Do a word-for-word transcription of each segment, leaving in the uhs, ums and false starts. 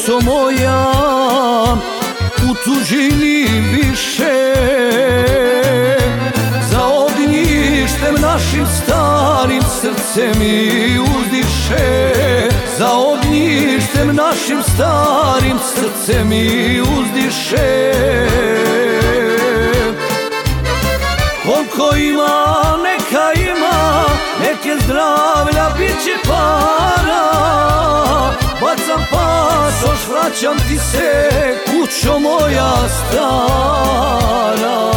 kućo moja, u tuđini više. Za ognjištem našim starim srce mi uzdiše. Za ognjištem našim starim srce mi uzdiše. Koliko ima, neka ima, neke zdravlja, bit će para. Bacam pasoš, vraćam ti se, kućo moja stara.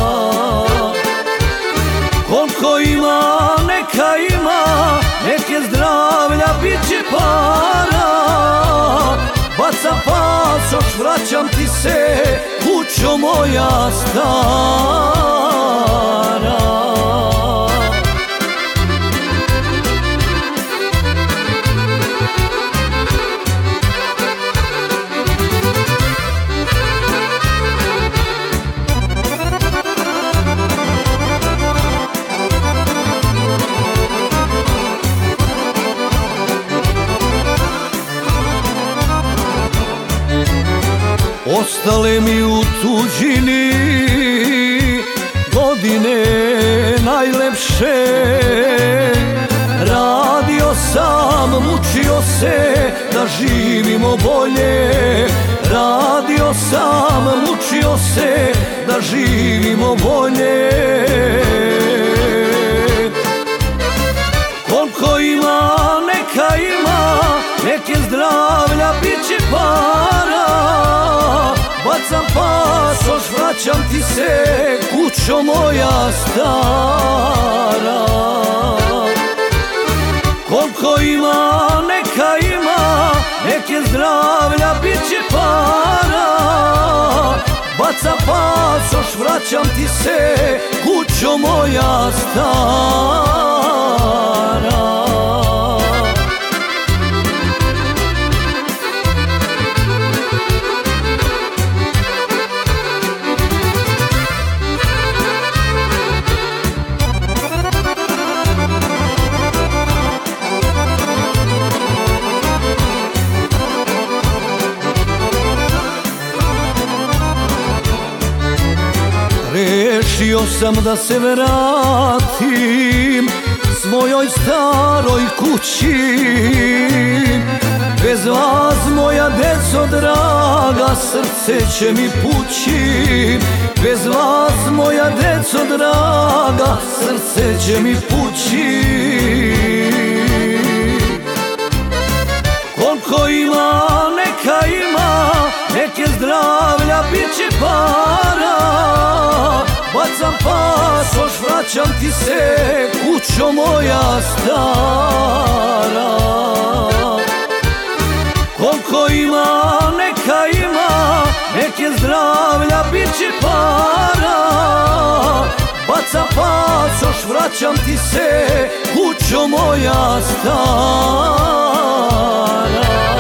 Koliko ima, neka ima, neke zdravlja, bit će para. Bacam pasoš, vraćam ti se, kućo moja stara. Ostale mi u tuđini godine najlepše. Radio sam, mučio se da živimo bolje. Radio sam, mučio se da živimo bolje. Koliko ima, neka ima, neke zdravlja, bit će para. Bacam pasoš, vraćam ti se, kućo moja stara. Koliko ima, neka ima, neke zdravlja, bit će para. Bacam pasoš, vraćam ti se, kućo moja stara. Rešio sam da se vratim svojoj staroj kući. Bez vas, moja deco draga, srce će mi pući. Bez vas, moja deco draga, srce će mi pući. Koliko ima, neka ima, neke zdravlja, bit će para. Bacam pasoš, vraćam ti se, kućo moja stara. Koliko ima, neka ima, neke zdravlja, bit će para. Bacam pasoš, vraćam ti se, kućo moja stara.